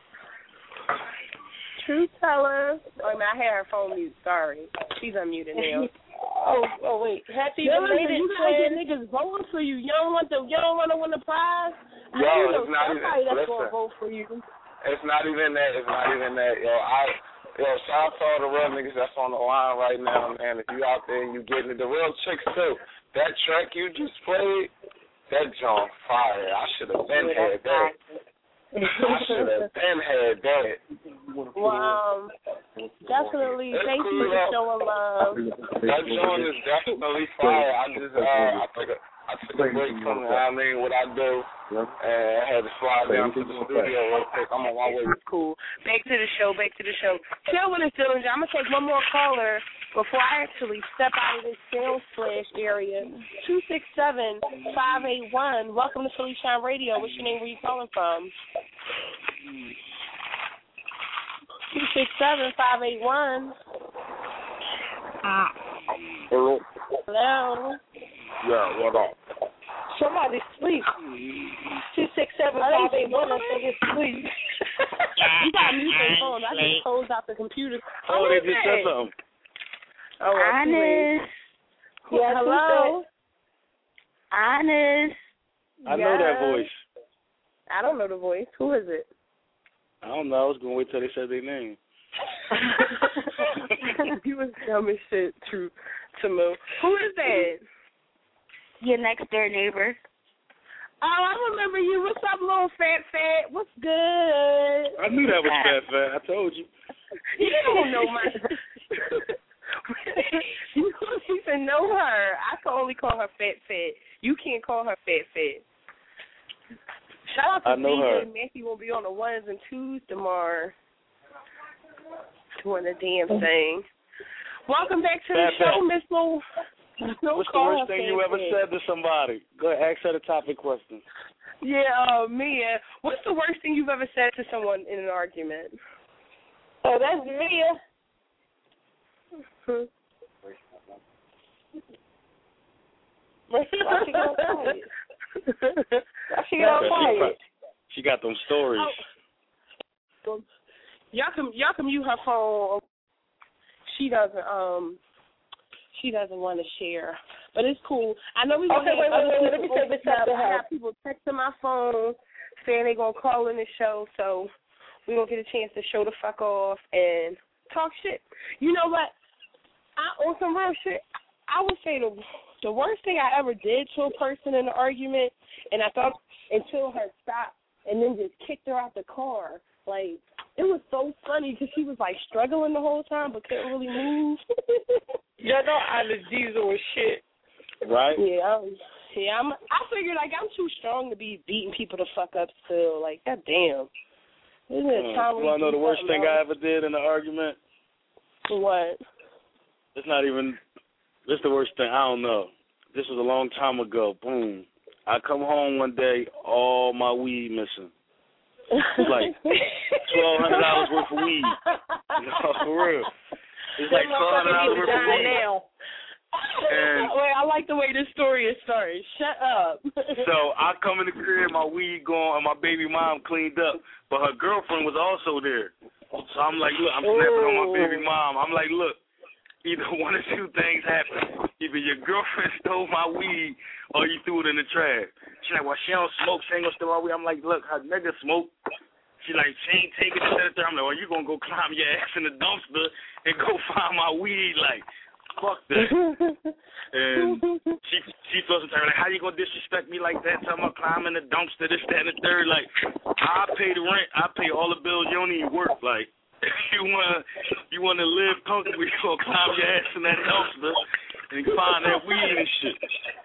Speaker 3: True Teller. Oh, man, I had her phone mute. Sorry. She's unmuted now. Oh, wait. Happy belated you guys get niggas voting for you. You don't want to win the prize?
Speaker 12: Yo, it's not even.
Speaker 3: That's
Speaker 12: Listen,
Speaker 3: gonna vote for you.
Speaker 12: It's not even that. It's not even that. Yo, shout out to all the real niggas that's on the line right now, man. If you out there and you getting it, the real chicks too. That track you just played, that joint fire. I should have been had that. I should have been had that.
Speaker 3: Well, definitely. Thank you for showing love.
Speaker 12: That joint is definitely fire. I took a break from what I do, and I had to fly down to the studio real quick. I'm on my way.
Speaker 3: Cool. Back to the show. Chill with us, Dillinger. I'm going to take one more caller before I actually step out of this sound slash area. 267-581. Welcome to Philly Shine Radio. What's your name? Where you calling from? 267-581.
Speaker 12: Hello.
Speaker 3: Hello.
Speaker 12: Yeah, what up?
Speaker 4: Somebody sleep. 267-581. I think it's sleep.
Speaker 3: You got me on phone. I just closed out the computer.
Speaker 1: Oh, they just said something.
Speaker 3: Oh,
Speaker 4: Honest.
Speaker 3: Yeah, hello.
Speaker 4: Honest.
Speaker 1: I know that voice.
Speaker 3: I don't know the voice. Who is it?
Speaker 1: I don't know. I was going to wait till they said their name.
Speaker 3: You was dumb as shit, to Mo. Who is that?
Speaker 4: Your next door neighbor.
Speaker 3: Oh, I remember you. What's up, little fat? What's good?
Speaker 1: I knew that was fat. I told you.
Speaker 3: You don't know my... You don't even know her. I can only call her fat. You can't call her fat. Shout out to DJ Matthew. Will be on the 1s and 2s tomorrow. Doing the damn thing. Welcome back to the show, Miss Lou.
Speaker 1: What's the worst thing you ever said to somebody? Go ahead, ask her the topic question.
Speaker 3: Yeah, Mia. What's the worst thing you've ever said to someone in an argument?
Speaker 4: Oh, that's Mia. Why she got quiet? Why she got quiet?
Speaker 1: She got them stories.
Speaker 3: Y'all can mute her phone. She doesn't want to share, but it's cool. I know we gonna have other people. Let me say this up. I have people texting my phone saying they're gonna call in the show, so we gonna get a chance to show the fuck off and talk shit. You know what? On some real shit, I would say the worst thing I ever did to a person in an argument, and I thought until her stopped and then just kicked her out the car. Like, it was so funny because she was like struggling the whole time but couldn't really move.
Speaker 4: Y'all know Alex Diesel was shit.
Speaker 10: Right?
Speaker 3: Yeah, I figured like I'm too strong to be beating people the fuck up still. Like, goddamn.
Speaker 1: You want to know the worst thing I ever did in an argument?
Speaker 3: What?
Speaker 1: It's not even. This is the worst thing. I don't know. This was a long time ago. Boom. I come home one day, all my weed missing. It's like $1,200 worth of weed. No, for real. It's like $1,200 worth of weed.
Speaker 3: And wait, I like the way this story is started. Shut up.
Speaker 1: So I come in the crib, my weed gone, and my baby mom cleaned up, but her girlfriend was also there. So I'm like, look, I'm snapping on my baby mom. I'm like, look, either one or two things happen. Either your girlfriend stole my weed or you threw it in the trash. She's like, well, she don't smoke. She ain't gonna steal my weed. I'm like, look, her nigga smoke. She like, she ain't taking it to the I'm like, well, you gonna go climb your ass in the dumpster and go find my weed. Like, fuck that. And she feels some time like, how you gonna disrespect me like that? Talking about climbing the dumpster, this, that, and the third. Like, I pay the rent. I pay all the bills. You don't even work. Like, if you wanna live comfortably, you gonna climb your ass in that dumpster and find that weed and shit.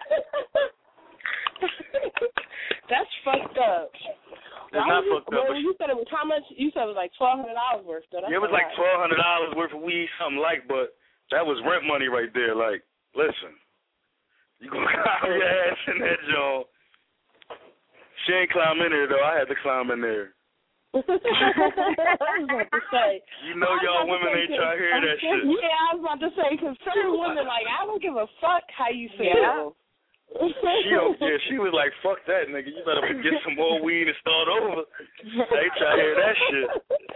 Speaker 3: That's fucked up.
Speaker 1: It's not fucked up.
Speaker 3: You said it was how much? You said it was like $1,200 worth. Though.
Speaker 1: Yeah, it was like $1,200 worth of weed, something like. But that was rent money right there. Like, listen, you gonna climb your ass in that joint. She ain't climb in there though. I had to climb in there.
Speaker 3: I was about to say.
Speaker 1: You know y'all women ain't trying to hear that shit.
Speaker 3: Yeah, I was about to say, because certain women, like, I don't give a fuck how you feel.
Speaker 1: She don't care. She was like, fuck that, nigga. You better get some more weed and start over. They try to hear that shit.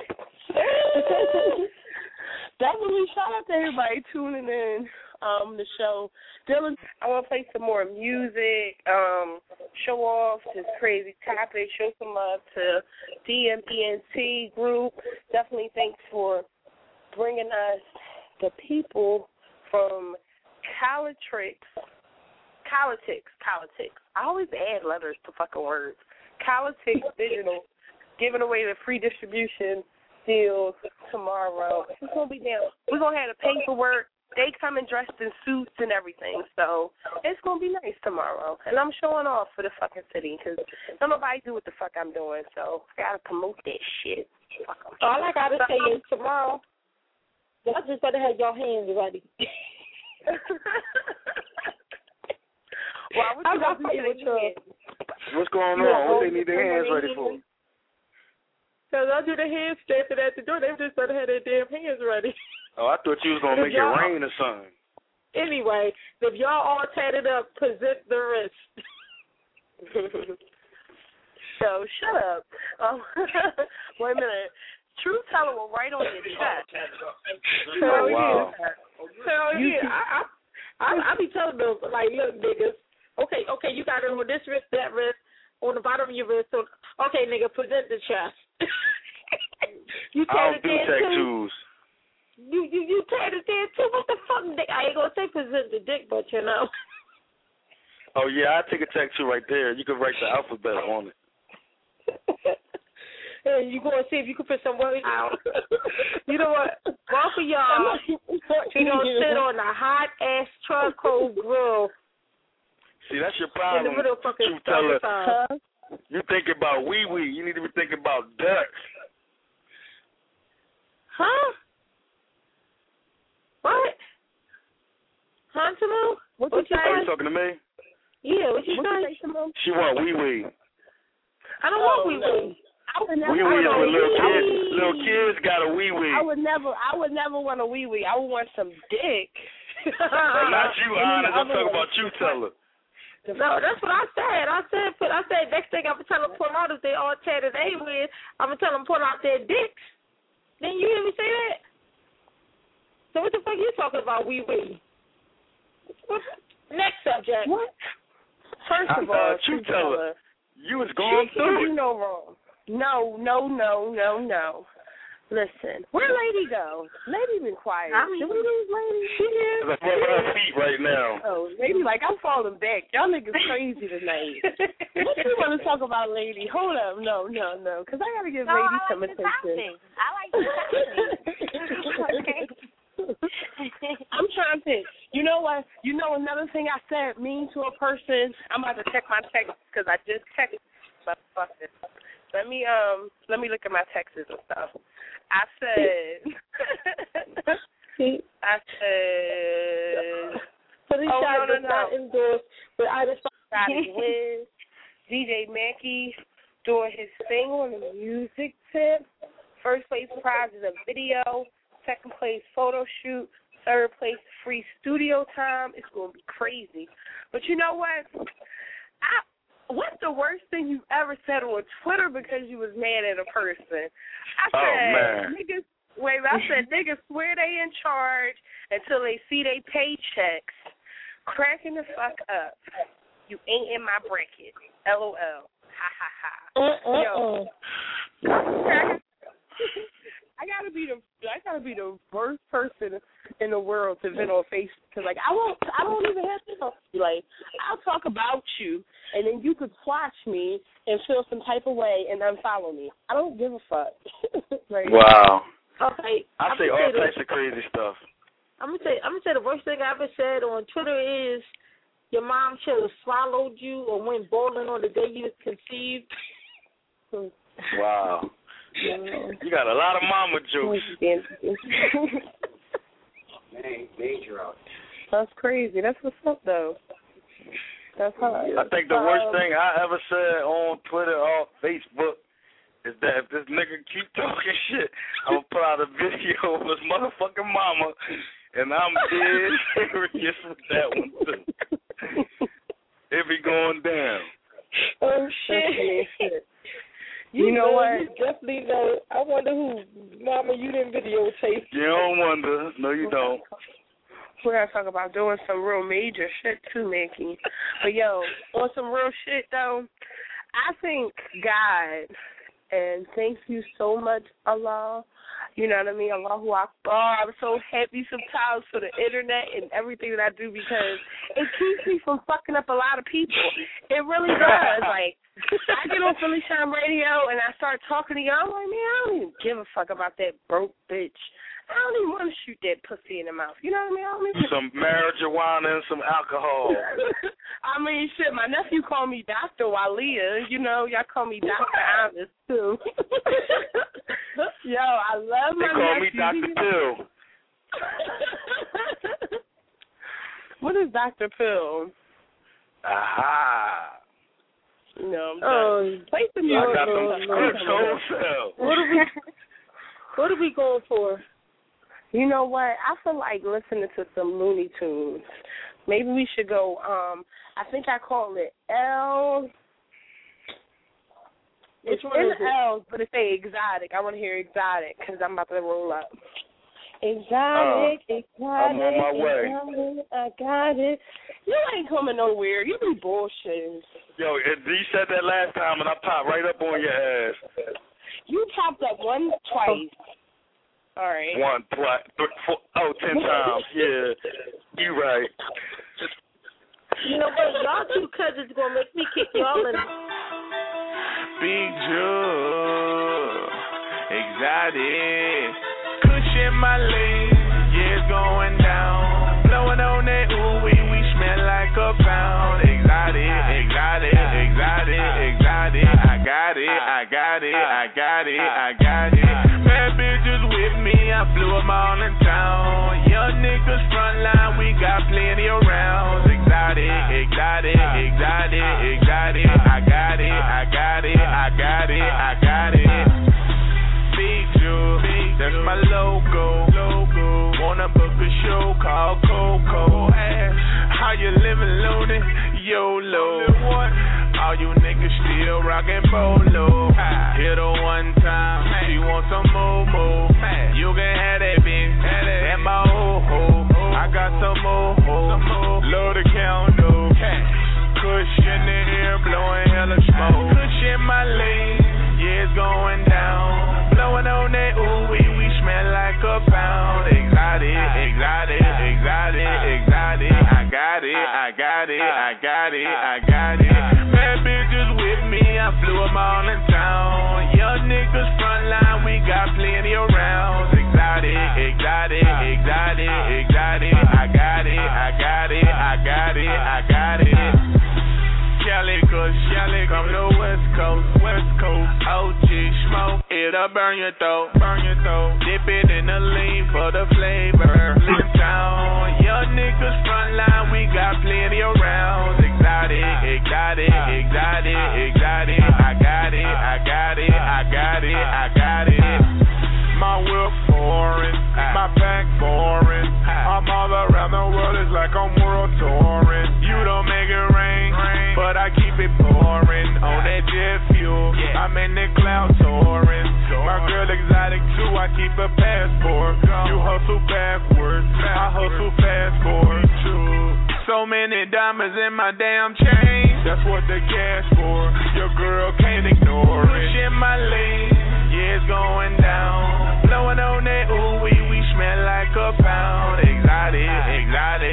Speaker 3: Definitely shout out to everybody tuning in the show. Dylan, I want to play some more music, show off this crazy topic, show some love to DMPNT group. Definitely thanks for bringing us the people from Politics. I always add letters to fucking words. Politics Digital, giving away the free distribution deals tomorrow. It's going to be down. We're going to have the paperwork. They come in dressed in suits and everything, so it's going to be nice tomorrow. And I'm showing off for the fucking city because don't nobody do what the fuck I'm doing, so I got to promote that shit. Fuck 'em.
Speaker 4: All I got to say is tomorrow, y'all just better have your hands ready.
Speaker 3: Well, what
Speaker 1: what's going on? What they need their hands ready for?
Speaker 4: Because I do the hand stamping at the door. They just better have their damn hands ready.
Speaker 1: Oh, I thought you was going to make it rain or something.
Speaker 4: Anyway, if y'all all tatted up, present the wrist.
Speaker 3: So, shut up. Wait a minute. Truth Teller will write on your chest.
Speaker 4: Hell yeah. Hell yeah. I be telling them, like, look, niggas, okay, you got it on this wrist, that wrist, on the bottom of your wrist. So, okay, nigga, present the chest. You
Speaker 1: I don't do tattoos.
Speaker 4: You tatted there too? What the fuck? I ain't gonna say present the dick, but you know.
Speaker 1: Oh yeah, I take a tattoo right there. You can write the alphabet on it.
Speaker 4: And you gonna see if you can put some words out. You know what? Both of y'all, you gonna sit on a hot ass charcoal grill.
Speaker 1: See, that's your problem.
Speaker 4: In the middle of fucking
Speaker 1: Truth Teller. You thinking about wee-wee. You need to be thinking about ducks.
Speaker 4: Huh? What? Huh, Simone? What you say?
Speaker 1: Are you talking to me?
Speaker 4: Yeah, what you say?
Speaker 1: She want wee-wee.
Speaker 4: I don't want wee-wee.
Speaker 1: Wee-wee is for little kids. Little kids got a wee-wee.
Speaker 3: I would never want a wee-wee. I would want some dick.
Speaker 1: Not you, honest. I'm talking about Truth Teller.
Speaker 4: No, that's what I said. I said next thing I'm gonna tell them pull out if they all tatted A with. I'm gonna tell them pull out their dicks. Didn't you hear me say that? So what the fuck you talking about, wee wee? Next subject.
Speaker 3: What? First of all,
Speaker 1: Truth Teller, you was going through it.
Speaker 3: You know wrong. No. Listen, where Lady go? Lady been quiet. Did we lose Lady? She is.
Speaker 1: I'm above her feet right now.
Speaker 3: Oh, Lady, like I'm falling back. Y'all niggas crazy tonight. What you want to talk about, Lady? Hold up, no, because I gotta give Lady some attention.
Speaker 5: I like the topic.
Speaker 3: I'm trying to think. You know what? You know another thing I said mean to a person? I'm about to check my text because I just texted. But fuck this. Let me look at my texts and stuff. I said
Speaker 4: Felicia does not endorse, but I just
Speaker 3: wins. DJ Mackey doing his thing on the music tip. First place prize is a video. Second place photo shoot. Third place free studio time. It's gonna be crazy. But you know what? What's the worst thing you ever said on Twitter because you was mad at a person? I said niggas swear they in charge until they see they paychecks. Cracking the fuck up. You ain't in my bracket. LOL. Ha ha ha. Yo. I gotta be the worst person in the world to vent on Facebook because I don't even have to talk to you. Like, I'll talk about you and then you could watch me and feel some type of way and unfollow me. I don't give a fuck. Like,
Speaker 1: wow.
Speaker 4: Okay.
Speaker 1: I say all types of crazy stuff.
Speaker 4: I'm gonna say the worst thing I ever said on Twitter is your mom should have swallowed you or went bowling on the day you was conceived.
Speaker 1: Wow. You got a lot of mama jokes.
Speaker 10: Major out.
Speaker 3: That's crazy. That's what's up, though. That's hard.
Speaker 1: I think the worst thing I ever said on Twitter or Facebook is that if this nigga keep talking shit, I'm going to put out a video of his motherfucking mama, and I'm dead serious with that one, too. It be going down.
Speaker 4: Oh, shit.
Speaker 3: You know what?
Speaker 4: You definitely know. I wonder who, mama, you didn't videotape.
Speaker 1: You don't wonder. No, you don't.
Speaker 3: We're going to talk about doing some real major shit, too, Mickey. But, yo, on some real shit, though, I think God, and thank you so much, Allah, you know what I mean? Allahu Akbar. I'm so happy sometimes for the internet and everything that I do because it keeps me from fucking up a lot of people. It really does. Like, I get on Philly Shine Radio and I start talking to y'all. I'm like, man, I don't even give a fuck about that broke bitch. I don't even want to shoot that pussy in the mouth. You know what I mean?
Speaker 1: Some marijuana and some alcohol.
Speaker 3: I mean, shit, my nephew called me Dr. Walia. You know, y'all call me Dr. Honest, too. Yo, I love my nephew.
Speaker 1: They call me Dr. Pill.
Speaker 3: What is Dr. Pill?
Speaker 1: Aha.
Speaker 3: No, I'm done. Play some music.
Speaker 1: I got them scripts wholesale.
Speaker 4: What are we going for?
Speaker 3: You know what? I feel like listening to some Looney Tunes. Maybe we should go, I think I call it L. It's in the L's, but it's exotic. I want to hear exotic because I'm about to roll up. Exotic,
Speaker 1: I'm on my way.
Speaker 3: Exotic, I got it. You ain't coming nowhere. You be bullshitting.
Speaker 1: Yo, you said that last time and I popped right up on your ass.
Speaker 3: You popped up twice. All right.
Speaker 1: 1, 2, 3, 4, 10 times. Yeah, you right.
Speaker 4: You know what? Y'all two cousins gonna make me kick y'all in.
Speaker 2: Big Joe, exotic, cushion my legs, yeah, it's going down. Blowing on that ooh we smell like a pound. Exotic, exotic, exotic, exotic. I got it, I got it, I got it, I got it. Bad bitches with me, I flew them all in town. Young niggas frontline, we got plenty of rounds. Exotic, exotic, exotic, exotic. I got it, I got it, I got it, I got it. Big Joe, that's my logo. Wanna book a show called Coco. How you living, Looney? YOLO. All you niggas still rockin' Bolo. Hit her one time, she want some more. You can have that bitch, that my ho. I got some more. Load the condo. Kush in the air, blowing hella smoke. Kush in my lane, yeah, it's going down. Blowing on that ooh, we smell like a pound. Exotic. I got it. Bad bitches with me, I flew them all in town. Young niggas frontline, we got plenty of rounds. Exotic. I got it. Cali, come to West Coast. OG smoke, it'll burn your throat. Dip it in the lean for the flavor. Slim town, young niggas frontline, we got plenty of rounds. Exotic. I got it. My whip foreign, my pack boring. I'm all around the world, it's like I'm world touring. You don't make it rain, but I keep it pouring on that jet fuel. I'm in the cloud touring. My girl exotic too, I keep a passport. You hustle backwards, I hustle fast forward too. So many diamonds in my damn chain, that's what the cash for. Your girl can't ignore it. Push in my lane, yeah, it's going down. Blowing on that ooh, we smell like a pound. Exotic. I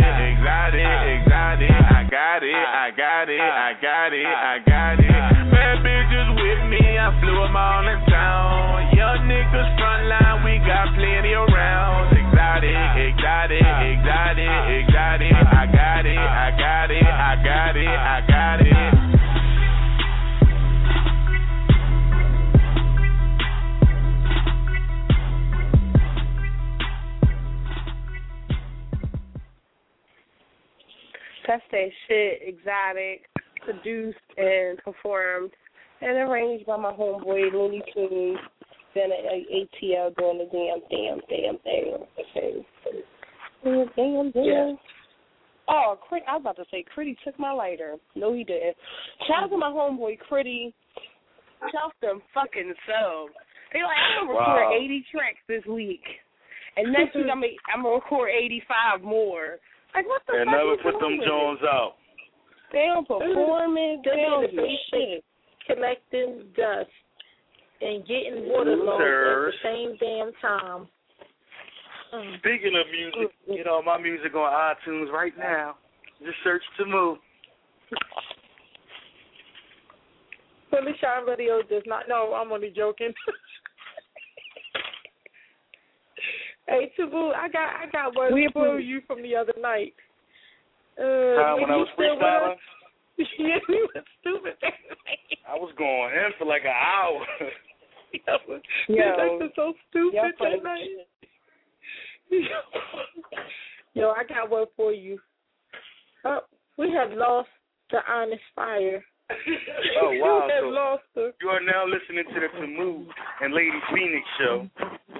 Speaker 2: got it. Bad bitches with me, I flew them all in town. Young niggas frontline, we got plenty of rounds. Exotic. I got it.
Speaker 3: That's that shit, Exotic, produced and performed and arranged by my homeboy Looney Tunes, then ATL doing the damn thing.
Speaker 4: Yeah.
Speaker 3: Oh, I was about to say, Critty took my lighter. No, he didn't. Shout out to my homeboy Critty. Shout them fucking subs. They like, I'm going to record 80 tracks this week. And next week I'm going to record 85 more. Like, what the fuck?
Speaker 1: And never put them Jones out.
Speaker 3: They don't perform it. They don't do shit.
Speaker 4: Collecting dust and getting waterlogged at the same damn time.
Speaker 1: Speaking of music, you know, my music on iTunes right now. Just search Tamu.
Speaker 4: Philly Shine Radio does not know. I'm only joking. Hey, Tamu, I got one for you from the other night.
Speaker 1: Time when I was freestyling?
Speaker 4: Yeah, we were stupid that night.
Speaker 1: I was going in for like an hour.
Speaker 4: That was so stupid that night. Yo, I got one for you. We have lost the honest fire.
Speaker 1: Oh, wow.
Speaker 4: We have lost her.
Speaker 1: You are now listening to the Tamu and Lady Phoenix show.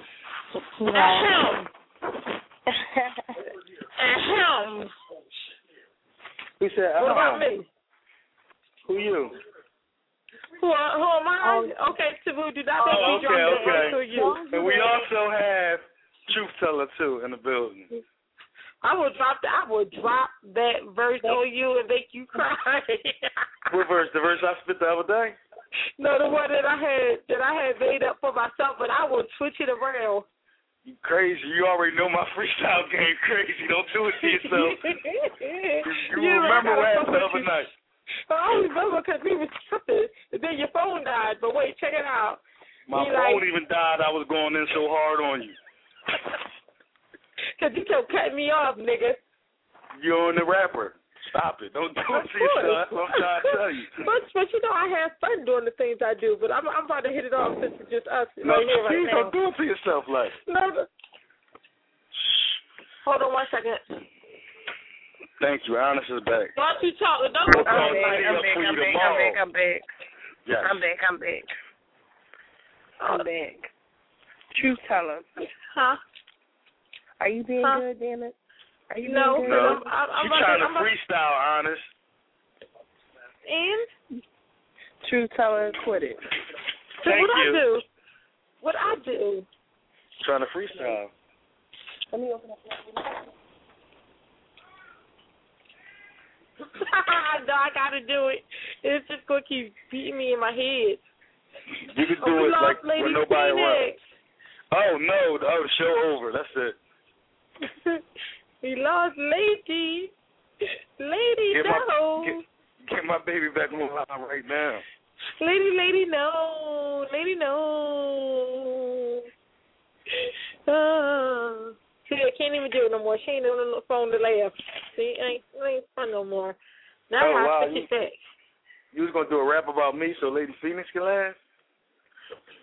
Speaker 1: Who said,
Speaker 4: what about me?
Speaker 1: Who you?
Speaker 4: Who am I? Okay, Tamu, do not make me drop that one to you.
Speaker 1: And we also have Truth Teller, too, in the building.
Speaker 4: I will drop that verse on you and make you cry.
Speaker 1: What verse? The verse I spit the other day?
Speaker 4: No, the one that I had made up for myself, but I will switch it around.
Speaker 1: You crazy. You already know my freestyle game crazy. Don't do it to yourself. you remember what happened the other night.
Speaker 4: I remember because we were tripping, and then your phone died. But wait, check it out.
Speaker 1: My phone even died. I was going in so hard on you.
Speaker 4: Because you kept cutting me off, nigga.
Speaker 1: You're the rapper. Stop it. Don't do it to yourself. That's what I'm trying to tell you.
Speaker 4: But you know, I have fun doing the things I do, but I'm about to hit it off since it's just us.
Speaker 1: No, please don't do it to yourself, like.
Speaker 4: No. Hold on 1 second.
Speaker 1: Thank you. Honest is back.
Speaker 4: Why don't you talk?
Speaker 3: I'm back.
Speaker 1: Yes.
Speaker 3: I'm back. Truth Teller.
Speaker 4: Huh?
Speaker 3: Are you being good, damn it? Are you
Speaker 4: no,
Speaker 3: being good?
Speaker 4: I'm
Speaker 1: trying to freestyle, Honest.
Speaker 4: and
Speaker 3: Truth Teller Quit It.
Speaker 4: So
Speaker 1: Thank you.
Speaker 4: What I do?
Speaker 1: Trying to freestyle.
Speaker 3: Let me open up.
Speaker 4: No, I gotta do it. It's just gonna keep beating me in my head.
Speaker 1: You can do it like
Speaker 4: Lady
Speaker 1: with nobody around.
Speaker 4: Phoenix.
Speaker 1: Oh no, the show over. That's it.
Speaker 4: We lost Lady. Lady, no.
Speaker 1: Get my baby back on the line right now.
Speaker 4: Lady, no. Lady, no. See, I can't even do it no more. She ain't on the phone to laugh. See, it ain't fun no more. Now I take it back.
Speaker 1: You was gonna do a rap about me so Lady Phoenix can laugh?